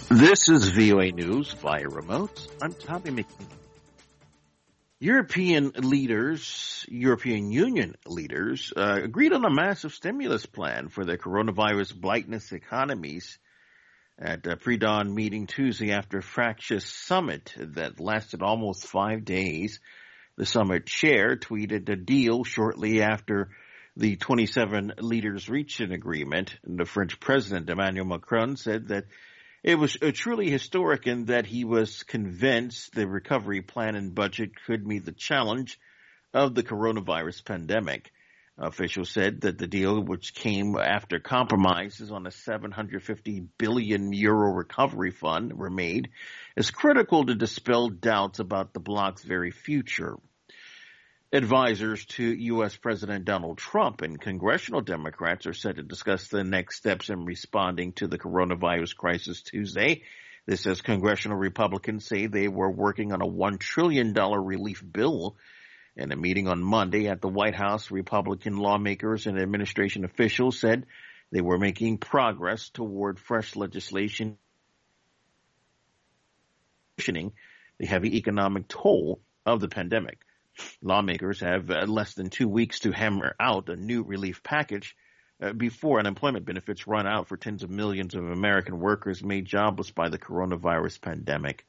This is VOA News via remote. I'm Tommy McNeil. European Union leaders, agreed on a massive stimulus plan for the coronavirus blighted economies at a pre-dawn meeting Tuesday after a fractious summit that lasted almost 5 days. The summit chair tweeted a deal shortly after the 27 leaders reached an agreement. And the French President Emmanuel Macron said that it was truly historic in that he was convinced the recovery plan and budget could meet the challenge of the coronavirus pandemic. Officials said that the deal, which came after compromises on a €750 billion recovery fund were made, is critical to dispel doubts about the bloc's very future. Advisors to U.S. President Donald Trump and congressional Democrats are set to discuss the next steps in responding to the coronavirus crisis Tuesday. This as congressional Republicans say they were working on a $1 trillion relief bill. In a meeting on Monday at the White House, Republican lawmakers and administration officials said they were making progress toward fresh legislation cushioning the heavy economic toll of the pandemic. Lawmakers have less than 2 weeks to hammer out a new relief package before unemployment benefits run out for tens of millions of American workers made jobless by the coronavirus pandemic.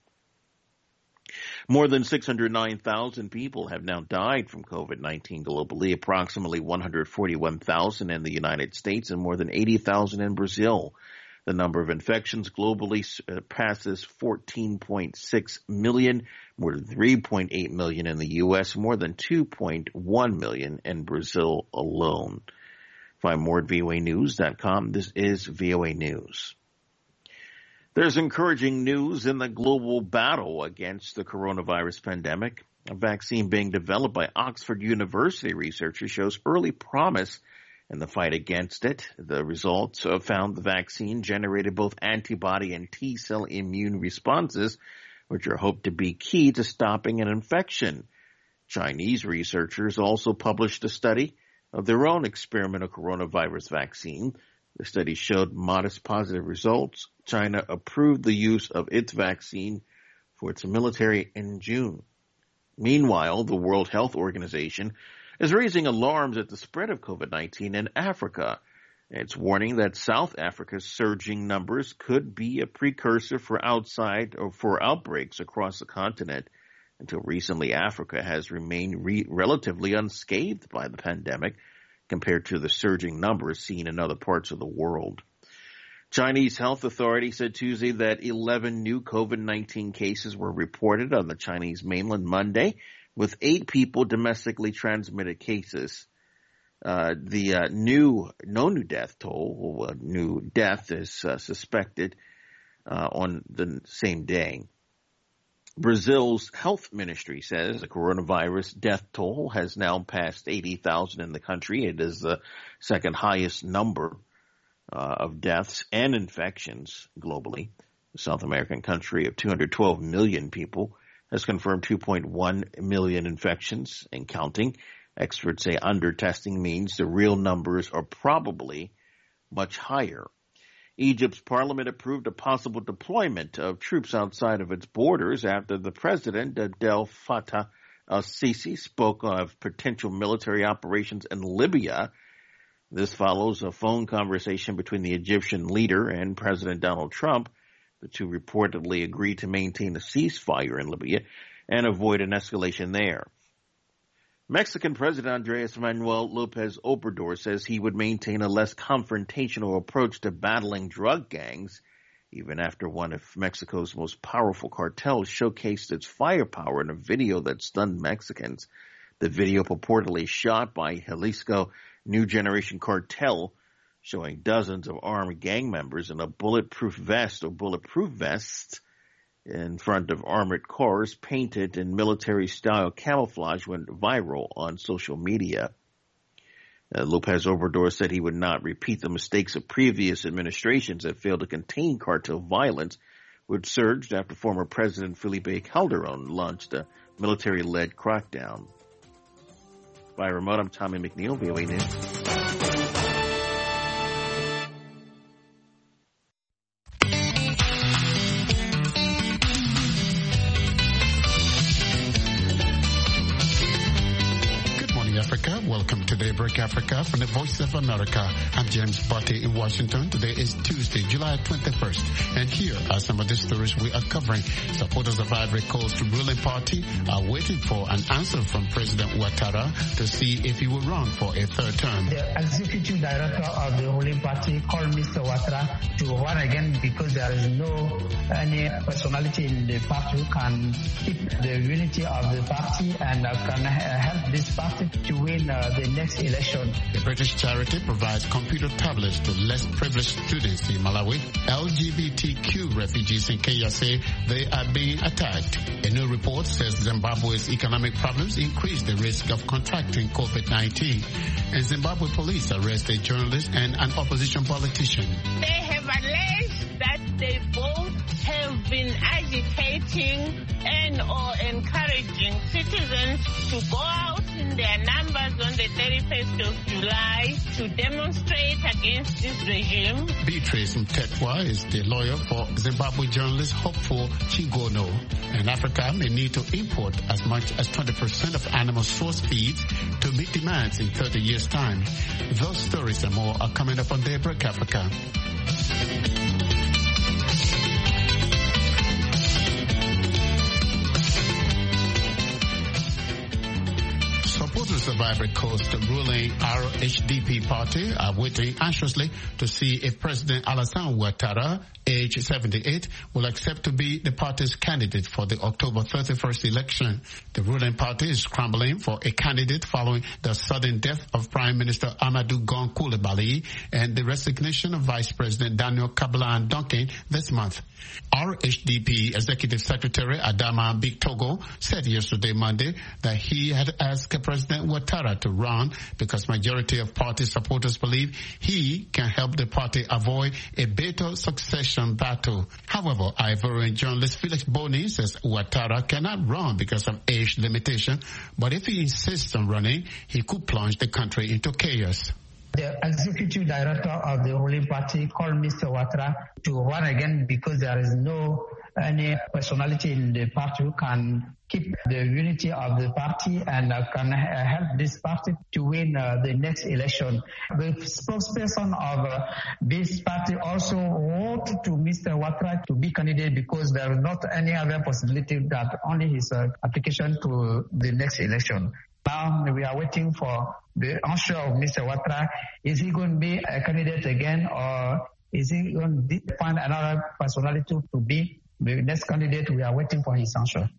More than 609,000 people have now died from COVID-19 globally, approximately 141,000 in the United States and more than 80,000 in Brazil. The number of infections globally passes 14.6 million, more than 3.8 million in the U.S., more than 2.1 million in Brazil alone. Find more at voanews.com. This is VOA News. There's encouraging news in the global battle against the coronavirus pandemic. A vaccine being developed by Oxford University researchers shows early promise in the fight against it. The results found the vaccine generated both antibody and T-cell immune responses, which are hoped to be key to stopping an infection. Chinese researchers also published a study of their own experimental coronavirus vaccine. The study showed modest positive results. China approved the use of its vaccine for its military in June. Meanwhile, the World Health Organization is raising alarms at the spread of COVID-19 in Africa. It's warning that South Africa's surging numbers could be a precursor for outbreaks across the continent. Until recently, Africa has remained relatively unscathed by the pandemic compared to the surging numbers seen in other parts of the world. Chinese health authorities said Tuesday that 11 new COVID-19 cases were reported on the Chinese mainland Monday, with 8 people domestically transmitted cases. No new death toll, new death is suspected on the same day. Brazil's health ministry says the coronavirus death toll has now passed 80,000 in the country. It is the second highest number of deaths and infections globally. The South American country of 212 million people has confirmed 2.1 million infections and counting. Experts say under-testing means the real numbers are probably much higher. Egypt's parliament approved a possible deployment of troops outside of its borders after the president, Abdel Fattah al-Sisi, spoke of potential military operations in Libya. This follows a phone conversation between the Egyptian leader and President Donald Trump. The two reportedly agreed to maintain a ceasefire in Libya and avoid an escalation there. Mexican President Andres Manuel Lopez Obrador says he would maintain a less confrontational approach to battling drug gangs, even after one of Mexico's most powerful cartels showcased its firepower in a video that stunned Mexicans. The video, purportedly shot by Jalisco New Generation Cartel, showing dozens of armed gang members in a bulletproof vest or bulletproof vests in front of armored cars painted in military-style camouflage, went viral on social media. Lopez Obrador said he would not repeat the mistakes of previous administrations that failed to contain cartel violence, which surged after former President Felipe Calderon launched a military-led crackdown. By remote, I'm Tommy McNeil, VOA News. Daybreak Africa from the Voice of America. I'm James Botte in Washington. Today is Tuesday, July 21st. And here are some of the stories we are covering. Supporters of Ivory Coast ruling party are waiting for an answer from President Ouattara to see if he will run for a third term. The executive director of the ruling party called Mr. Ouattara to run again because there is no any personality in the party who can keep the unity of the party and can help this party to win the next election. The British charity provides computer tablets to less privileged students in Malawi. LGBTQ refugees in Kenya say they are being attacked. A new report says Zimbabwe's economic problems increase the risk of contracting COVID-19. And Zimbabwe police arrest a journalist and an opposition politician. They have alleged that they both have been agitating and or encouraging citizens to go out in their numbers on the 31st of July to demonstrate against this regime. Beatrice Mtetwa is the lawyer for Zimbabwe journalist Hopeful Chigono. And Africa may need to import as much as 20% of animal source feeds to meet demands in 30 years' time. Those stories and more are coming up on Daybreak Africa. Supporters of Ivory Coast ruling RHDP party are waiting anxiously to see if President Alassane Ouattara, age 78, will accept to be the party's candidate for the October 31st election. The ruling party is scrambling for a candidate following the sudden death of Prime Minister Amadou Gon Coulibaly and the resignation of Vice President Daniel Kablan Duncan this month. RHDP Executive Secretary Adama Bictogo said yesterday, Monday, that he had asked President Ouattara to run because majority of party supporters believe he can help the party avoid a bitter succession battle. However, Ivorian journalist Felix Boni says Ouattara cannot run because of age limitation, but if he insists on running, he could plunge the country into chaos. The executive director of the ruling party called Mr. Ouattara to run again because there is no any personality in the party who can keep the unity of the party and can help this party to win the next election. The spokesperson of this party also wrote to Mr. Ouattara to be candidate because there is not any other possibility that only his application to the next election. Now we are waiting for the answer of Mr. Ouattara. Is he going to be a candidate again, or is he going to find another personality to be the next candidate? We are waiting for his answer.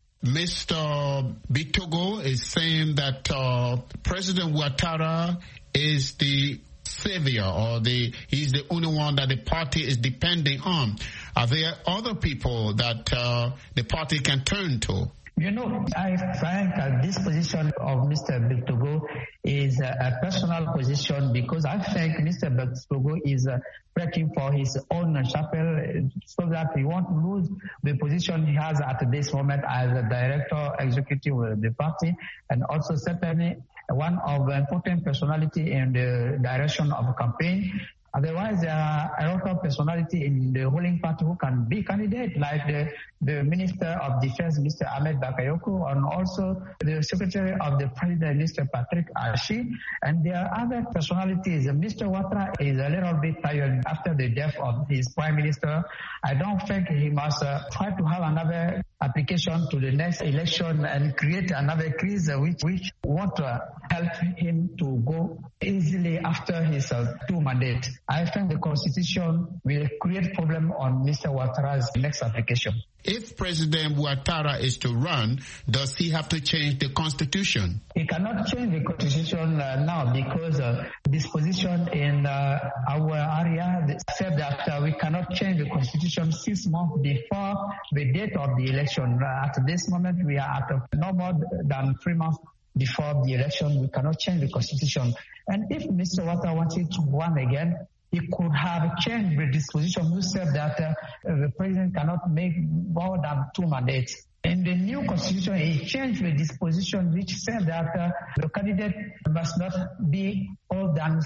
Mr. Bictogo is saying that President Ouattara is the savior, or he's the only one that the party is depending on. Are there other people that the party can turn to? You know, I think this position of Mr. Bictogo is a personal position because I think Mr. Bictogo is breaking for his own chapel so that he won't lose the position he has at this moment as a director executive of the party, and also certainly one of the important personality in the direction of a campaign. Otherwise, there are a lot of personality in the ruling party who can be candidate, like the Minister of Defense, Mr. Ahmed Bakayoko, and also the Secretary of the President, Mr. Patrick Ashi. And there are other personalities. Mr. Ouattara is a little bit tired after the death of his Prime Minister. I don't think he must try to have another application to the next election and create another crisis which won't help him to go easily after his 2 mandates. I think the Constitution will create problem on Mr. Ouattara's next application. If President Ouattara is to run, does he have to change the Constitution? He cannot change the Constitution now because disposition in our area said that we cannot change the Constitution 6 months before the date of the election. At this moment, we are at no more than 3 months before the election. We cannot change the Constitution. And if Mr. Ouattara wanted to run again, he could have changed the disposition who said that the president cannot make more than 2 mandates. In the new constitution, he changed the disposition which said that the candidate must not be older than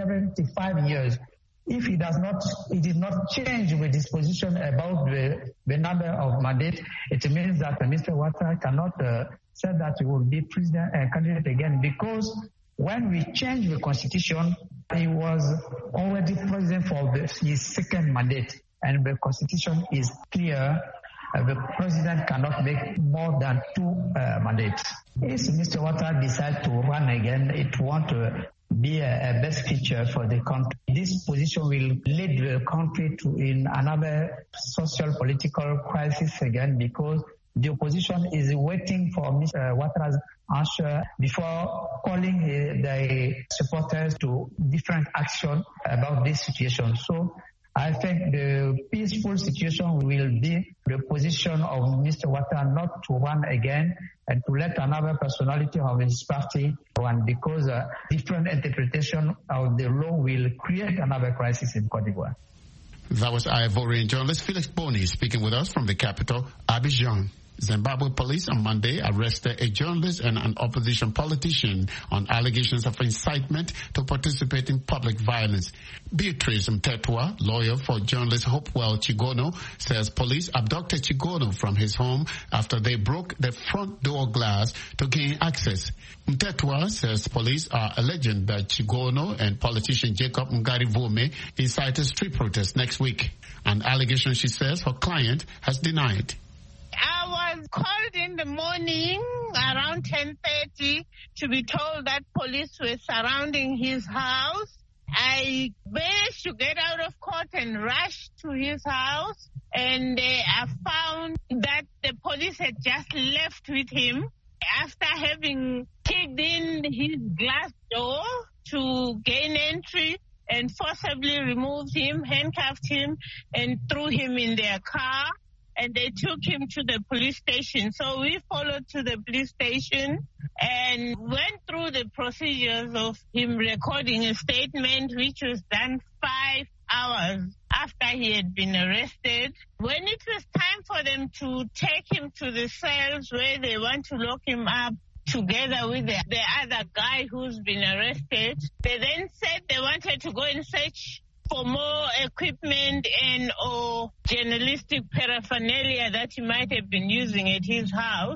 75 years. If he did not change the disposition about the number of mandates, it means that Mr. Ouattara cannot say that he will be president and candidate again because when we changed the constitution, he was already president for his second mandate, and the constitution is clear. The president cannot make more than 2 mandates. If Mr. Ouattara decides to run again, it won't be a best feature for the country. This position will lead the country to in another social political crisis again, because the opposition is waiting for Mr. Ouattara's answer before calling the supporters to different action about this situation. So I think the peaceful situation will be the position of Mr. Ouattara not to run again and to let another personality of his party run, because different interpretation of the law will create another crisis in Cote d'Ivoire. That was Ivorian journalist Felix Boni speaking with us from the capital, Abidjan. Zimbabwe police on Monday arrested a journalist and an opposition politician on allegations of incitement to participate in public violence. Beatrice Mtetwa, lawyer for journalist Hopewell Chigono, says police abducted Chigono from his home after they broke the front door glass to gain access. Mtetwa says police are alleging that Chigono and politician Jacob Ngarivume incited street protests next week, an allegation she says her client has denied. I was called in the morning around 10:30 to be told that police were surrounding his house. I managed to get out of court and rushed to his house, and I found that the police had just left with him after having kicked in his glass door to gain entry and forcibly removed him, handcuffed him, and threw him in their car. And they took him to the police station. So we followed to the police station and went through the procedures of him recording a statement, which was done 5 hours after he had been arrested. When it was time for them to take him to the cells where they want to lock him up together with the other guy who's been arrested, they then said they wanted to go and search for more equipment and or journalistic paraphernalia that he might have been using at his house.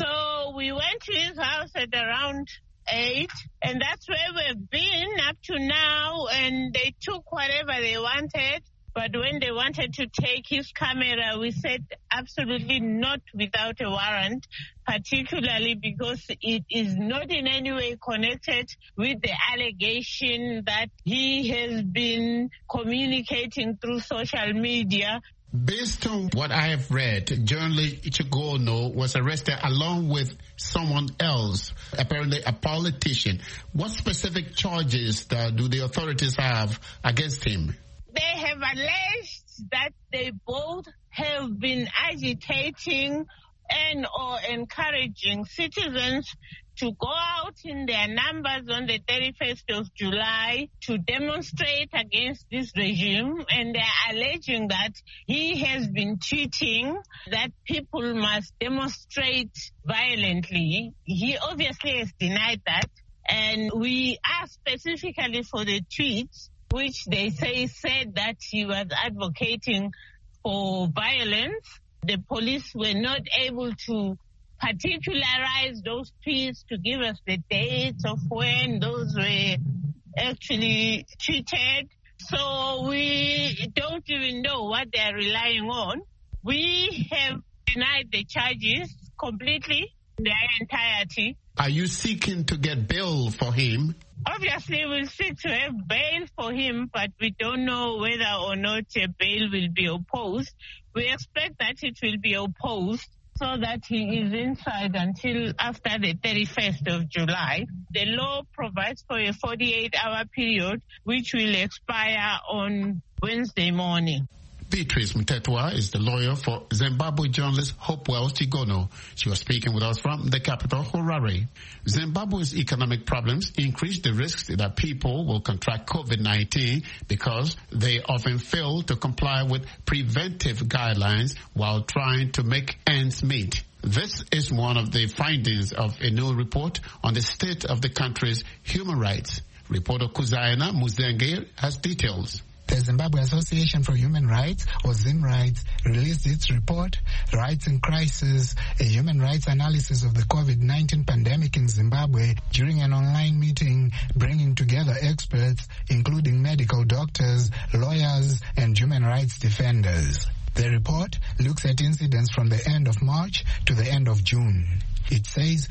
So we went to his house at around 8, and that's where we've been up to now, and they took whatever they wanted. But when they wanted to take his camera, we said absolutely not without a warrant, particularly because it is not in any way connected with the allegation that he has been communicating through social media. Based on what I have read, journalist Chigono was arrested along with someone else, apparently a politician. What specific charges do the authorities have against him? They have alleged that they both have been agitating and or encouraging citizens to go out in their numbers on the 31st of July to demonstrate against this regime, and they're alleging that he has been tweeting that people must demonstrate violently. He obviously has denied that, and we asked specifically for the tweets, which they say said that he was advocating for violence. The police were not able to particularize those tweets to give us the dates of when those were actually tweeted. So we don't even know what they're relying on. We have denied the charges completely, their entirety. Are you seeking to get bail for him? Obviously, we'll seek to have bail for him, but we don't know whether or not a bail will be opposed. We expect that it will be opposed so that he is inside until after the 31st of July. The law provides for a 48-hour period, which will expire on Wednesday morning. Beatrice Mtetwa is the lawyer for Zimbabwe journalist Hopewell Chigono. She was speaking with us from the capital, Harare. Zimbabwe's economic problems increase the risks that people will contract COVID-19 because they often fail to comply with preventive guidelines while trying to make ends meet. This is one of the findings of a new report on the state of the country's human rights. Reporter Kuzaina Muzenge has details. The Zimbabwe Association for Human Rights, or ZimRights, released its report, Rights in Crisis, a human rights analysis of the COVID-19 pandemic in Zimbabwe, during an online meeting bringing together experts, including medical doctors, lawyers, and human rights defenders. The report looks at incidents from the end of March to the end of June. It says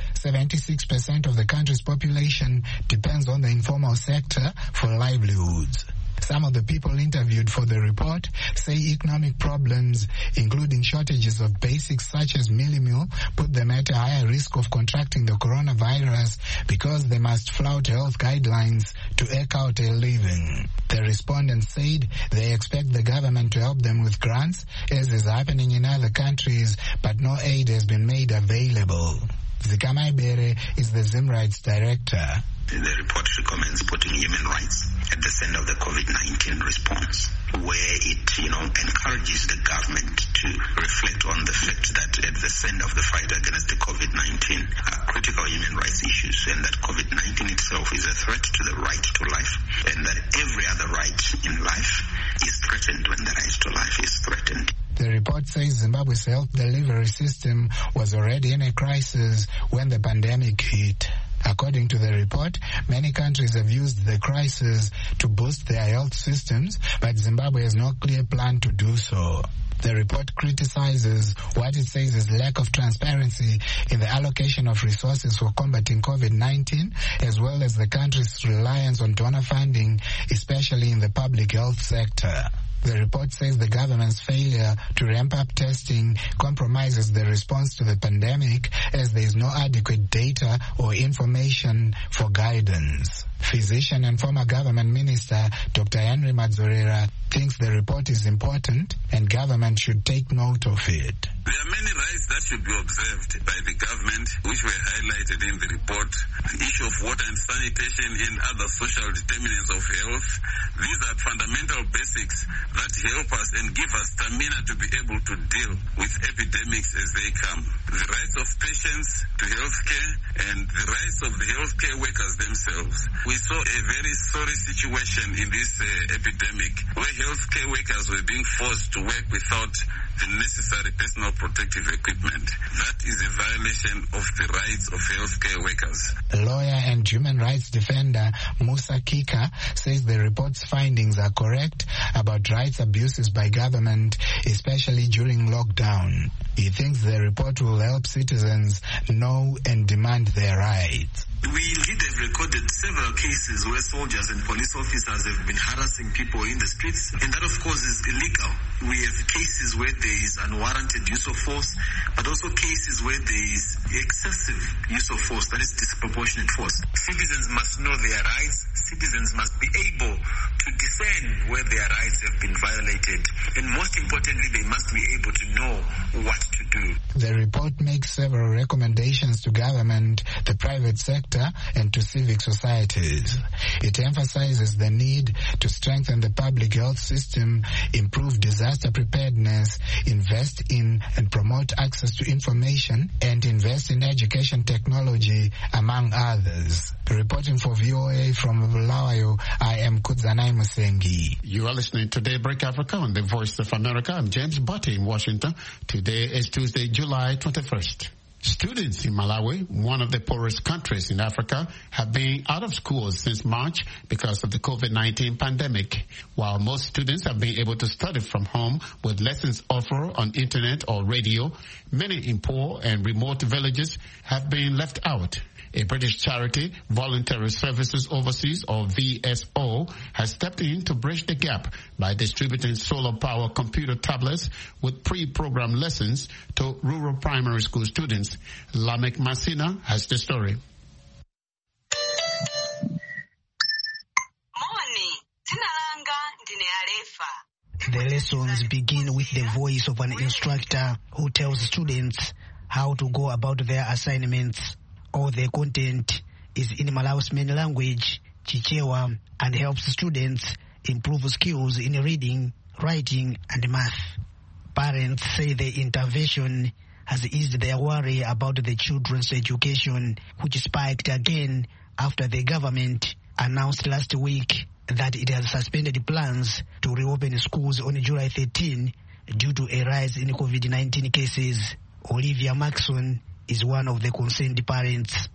76% of the country's population depends on the informal sector for livelihoods. Some of the people interviewed for the report say economic problems, including shortages of basics such as meal, put them at a higher risk of contracting the coronavirus because they must flout health guidelines to eke out a living. The respondents said they expect the government to help them with grants, as is happening in other countries, but no aid has been made available. Zikamai Bere is the ZimRights director. The report recommends putting human rights at the center of the COVID-19 response, where it, encourages the government to reflect on the fact that at the center of the fight against the COVID-19 are critical human rights issues, and that COVID-19 itself is a threat to the right to life, and that every other right in life is threatened when the right to life is threatened. The report says Zimbabwe's health delivery system was already in a crisis when the pandemic hit. According to the report, many countries have used the crisis to boost their health systems, but Zimbabwe has no clear plan to do so. The report criticizes what it says is lack of transparency in the allocation of resources for combating COVID-19, as well as the country's reliance on donor funding, especially in the public health sector. The report says the government's failure to ramp up testing compromises the response to the pandemic, as there is no adequate data or information for guidance. Physician and former government minister Dr. Henry Madzorera thinks the report is important and government should take note of it. There are many rights that should be observed by the government, which were highlighted in the report. The issue of water and sanitation and other social determinants of health. These are fundamental basics that help us and give us stamina to be able to deal with epidemics as they come. The rights of patients to healthcare and the rights of the healthcare workers themselves. We saw a very sorry situation in this epidemic where healthcare workers were being forced to work without the necessary personal protective equipment. That is a violation of the rights of healthcare workers. Lawyer and human rights defender Musa Kika says the report's findings are correct about rights abuses by government, especially during lockdown. He thinks the report will help citizens know and demand their rights. We indeed have recorded several cases where soldiers and police officers have been harassing people in the streets, and that of course is illegal. We have cases where there is unwarranted use of force, but also cases where there is excessive use of force, that is disproportionate force. Citizens must know their rights. Citizens must be able to discern where their rights have been violated, and most importantly, they must be able to know what to do. The report makes several recommendations to government, the private sector, and to civic societies. It emphasizes the need to strengthen the public health system, improve disaster preparedness, invest in and promote access to information, and invest in education technology, among others. Reporting for VOA from Bulawayo, I am Kudzanai Musengi. You are listening to Daybreak Africa on the Voice of America. I'm James Botti in Washington. Today is Tuesday, July 21st. Students in Malawi, one of the poorest countries in Africa, have been out of school since March because of the COVID-19 pandemic. While most students have been able to study from home with lessons offered on internet or radio, many in poor and remote villages have been left out. A British charity, Voluntary Services Overseas, or VSO, has stepped in to bridge the gap by distributing solar power computer tablets with pre-programmed lessons to rural primary school students. Lamek Masina has the story. The lessons begin with the voice of an instructor who tells students how to go about their assignments. All the content is in Malawi's main language, Chichewa, and helps students improve skills in reading, writing, and math. Parents say the intervention has eased their worry about the children's education, which spiked again after the government announced last week that it has suspended plans to reopen schools on July 13 due to a rise in COVID-19 cases. Olivia Maxson is one of the concerned parents.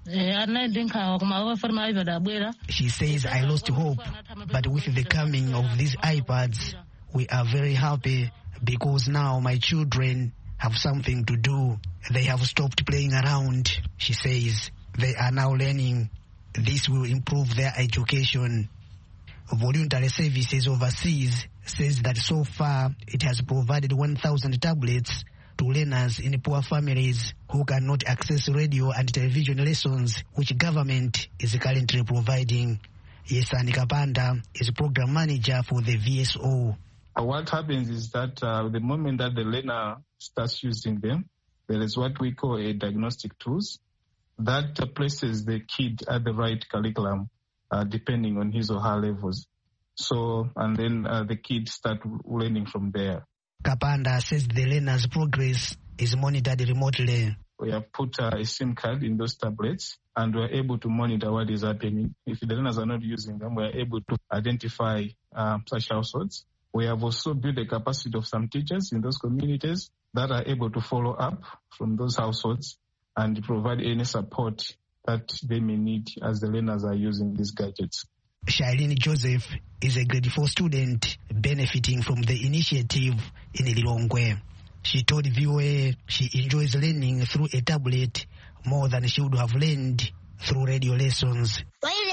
She says, I lost hope, but with the coming of these iPads, we are very happy because now my children have something to do. They have stopped playing around. She says they are now learning. This will improve their education. Voluntary Services Overseas says that so far it has provided 1,000 tablets to learners in poor families who cannot access radio and television lessons, which government is currently providing. Yesani Kapanda is program manager for the VSO. What happens is that the moment that the learner starts using them, there is what we call a diagnostic tools that places the kid at the right curriculum depending on his or her levels. So, and then the kids start learning from there. Kapanda says the learner's progress is monitored remotely. We have put a SIM card in those tablets and we're able to monitor what is happening. If the learners are not using them, we're able to identify such households. We have also built the capacity of some teachers in those communities that are able to follow up from those households and provide any support that they may need as the learners are using these gadgets. Shailene Joseph is a grade 4 student benefiting from the initiative in Lilongwe. She told VOA she enjoys learning through a tablet more than she would have learned through radio lessons.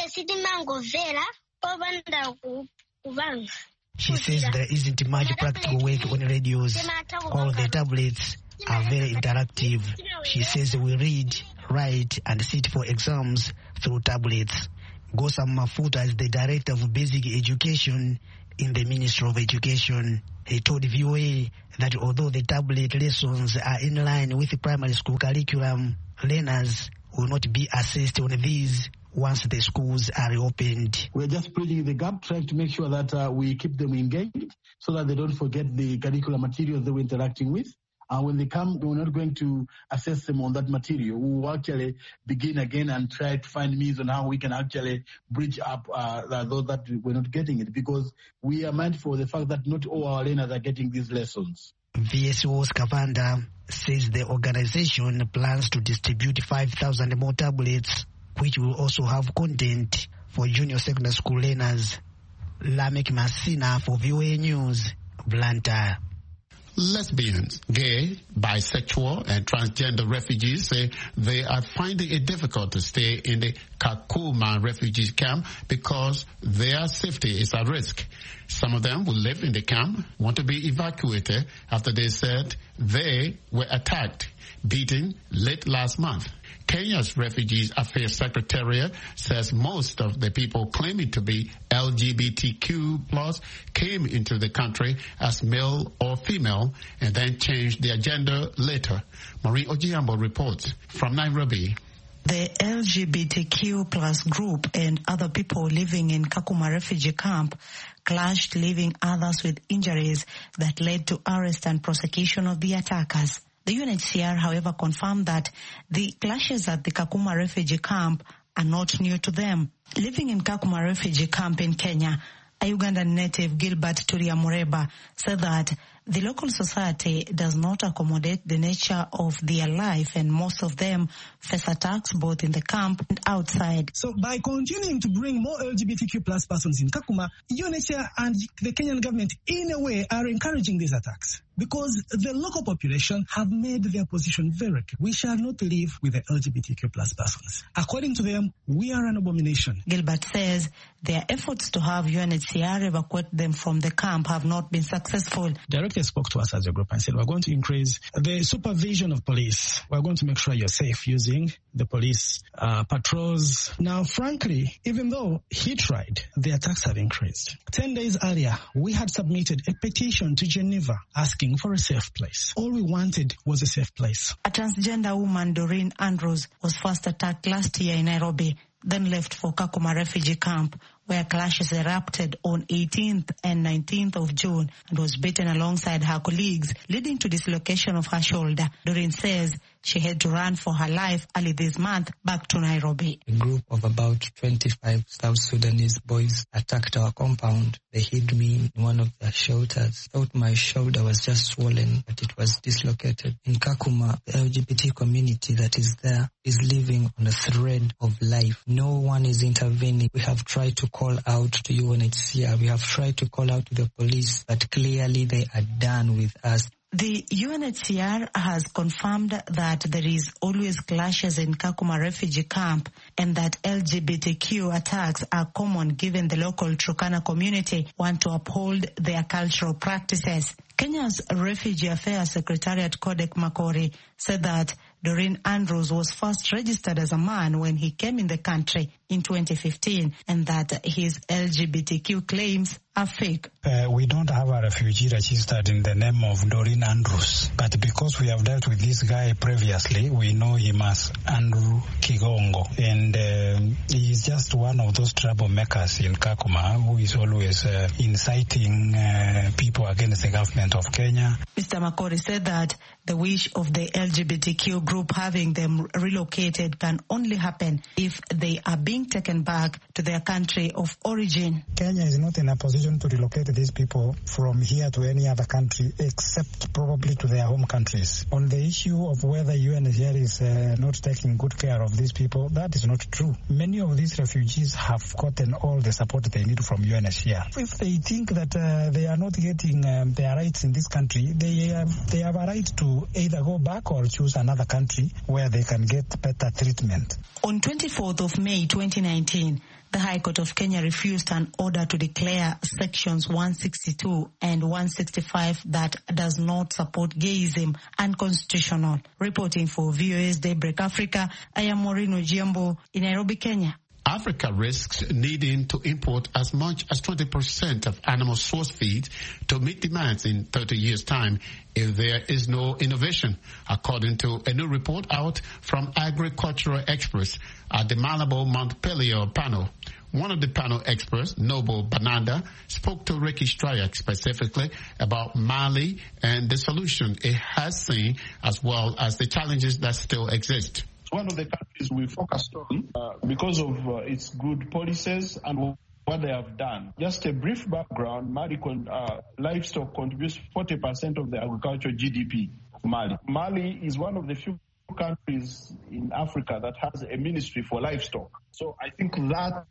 She says there isn't much practical work on radios. All the tablets are very interactive. She says we read, write, and sit for exams through tablets. Gosam Mafuta is the Director of Basic Education in the Ministry of Education. He told VOA that although the tablet lessons are in line with the primary school curriculum, learners will not be assessed on these once the schools are reopened. We're just bridging the gap, trying to make sure that we keep them engaged so that they don't forget the curricular materials they were interacting with. And when they come, we're not going to assess them on that material. We will actually begin again and try to find means on how we can actually bridge up those that we're not getting it, because we are mindful of the fact that not all our learners are getting these lessons. VSO's Kavanda says the organization plans to distribute 5,000 more tablets, which will also have content for junior secondary school learners. Lamek Masina for VOA News, Blantyre. Lesbians, gay, bisexual, and transgender refugees say they are finding it difficult to stay in the Kakuma refugee camp because their safety is at risk. Some of them who live in the camp want to be evacuated after they said they were attacked, beaten late last month. Kenya's Refugees Affairs Secretariat says most of the people claiming to be LGBTQ+ came into the country as male or female and then changed their gender later. Maureen Ojiambo reports from Nairobi. The LGBTQ+ group and other people living in Kakuma refugee camp clashed, leaving others with injuries that led to arrest and prosecution of the attackers. The UNHCR, however, confirmed that the clashes at the Kakuma refugee camp are not new to them. Living in Kakuma refugee camp in Kenya, a Ugandan native, Gilbert Turia Mureba, said that the local society does not accommodate the nature of their life, and most of them face attacks both in the camp and outside. So by continuing to bring more LGBTQ+ persons in Kakuma, UNHCR and the Kenyan government in a way are encouraging these attacks, because the local population have made their position very clear. We shall not live with the LGBTQ+ persons. According to them, we are an abomination. Gilbert says their efforts to have UNHCR evacuate them from the camp have not been successful. Directors spoke to us as a group and said, we're going to increase the supervision of police. We're going to make sure you're safe using the police patrols. Now, frankly, even though he tried, the attacks have increased. 10 days earlier, we had submitted a petition to Geneva asking for a safe place. All we wanted was a safe place. A transgender woman, Doreen Andrews, was first attacked last year in Nairobi, then left for Kakuma refugee camp, where clashes erupted on 18th and 19th of June and was beaten alongside her colleagues, leading to dislocation of her shoulder. Doreen says she had to run for her life early this month back to Nairobi. A group of about 25 South Sudanese boys attacked our compound. They hid me in one of their shelters. Thought my shoulder was just swollen, but it was dislocated. In Kakuma, the LGBT community that is there is living on a thread of life. No one is intervening. We have tried to call out to UNHCR. We have tried to call out to the police, but clearly they are done with us. The UNHCR has confirmed that there is always clashes in Kakuma refugee camp and that LGBTQ attacks are common given the local Turkana community want to uphold their cultural practices. Kenya's Refugee Affairs Secretariat Kodek Makori said that Doreen Andrews was first registered as a man when he came in the country in 2015 and that his LGBTQ claims are fake. We don't have a refugee registered in the name of Doreen Andrews, but because we have dealt with this guy previously, we know him as Andrew Kigongo, and he is just one of those troublemakers in Kakuma who is always inciting people against the government of Kenya. Mr. Makori said that the wish of the LGBTQ group having them relocated can only happen if they are being taken back to their country of origin. Kenya is not in a position to relocate these people from here to any other country except probably to their home countries. On the issue of whether UNHCR is not taking good care of these people, that is not true. Many of these refugees have gotten all the support they need from UNHCR. If they think that they are not getting their rights in this country, they have a right to either go back or choose another country where they can get better treatment. On 24th of May 2019, the High Court of Kenya refused an order to declare sections 162 and 165 that does not support gayism unconstitutional. Reporting for VOA's Daybreak Africa, I am Maureen Ojiambo in Nairobi, Kenya. Africa risks needing to import as much as 20% of animal source feed to meet demands in 30 years' time if there is no innovation, according to a new report out from agricultural experts at the Malabo Montpelier panel. One of the panel experts, Noble Bananda, spoke to Ricky Strayak specifically about Mali and the solution it has seen, as well as the challenges that still exist. One of the countries we focused on because of its good policies and what they have done. Just a brief background, Mali livestock contributes 40% of the agricultural GDP of Mali. Mali is one of the few countries in Africa that has a ministry for livestock. So I think that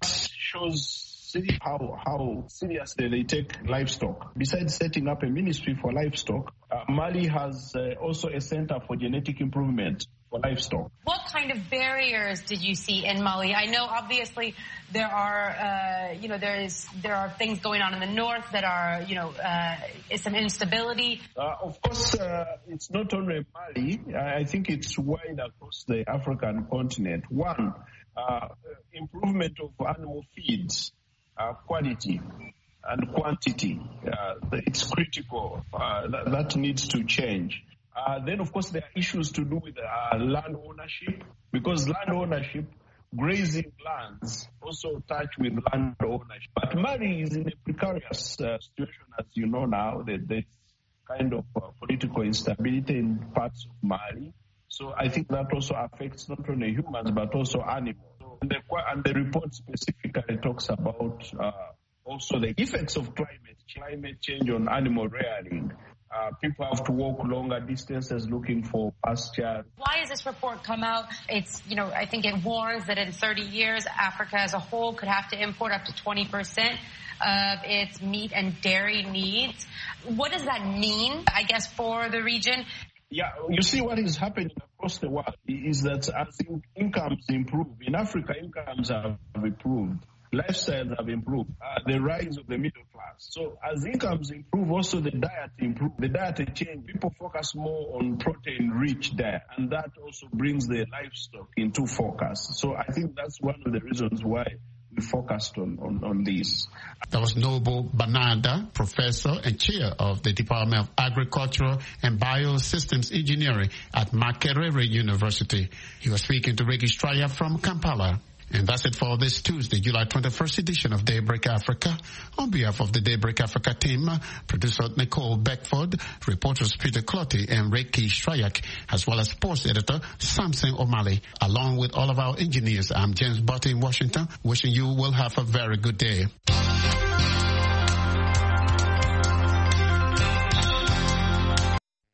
shows how seriously they take livestock. Besides setting up a ministry for livestock, Mali has also a center for genetic improvement for livestock. What kind of barriers did you see in Mali? I know obviously there are, there are things going on in the north that are, some instability. Of course, it's not only Mali. I think it's wide across the African continent. One, improvement of animal feeds, quality and quantity. It's critical. That needs to change. Then, of course, there are issues to do with land ownership, because land ownership, grazing lands also touch with land ownership. But Mali is in a precarious situation, as you know now. There's kind of political instability in parts of Mali. So I think that also affects not only humans, but also animals. And the report specifically talks about also the effects of climate change on animal rearing. People have to walk longer distances looking for pasture. Why has this report come out? It's, I think it warns that in 30 years, Africa as a whole could have to import up to 20% of its meat and dairy needs. What does that mean, I guess, for the region? Yeah, you see what is happening across the world is that as incomes improve, in Africa incomes have improved. Lifestyles have improved, the rise of the middle class. So as incomes improve, also the diet improves. The diet change. People focus more on protein-rich diet, and that also brings the livestock into focus. So I think that's one of the reasons why we focused on this. That was Noble Bananda, professor and chair of the Department of Agricultural and Biosystems Engineering at Makerere University. He was speaking to Ricky Straya from Kampala. And that's it for this Tuesday, July 21st edition of Daybreak Africa. On behalf of the Daybreak Africa team, producer Nicole Beckford, reporters Peter Clotty and Reiki Strayak, as well as sports editor Samson O'Malley, along with all of our engineers, I'm James Butte in Washington, wishing you will have a very good day.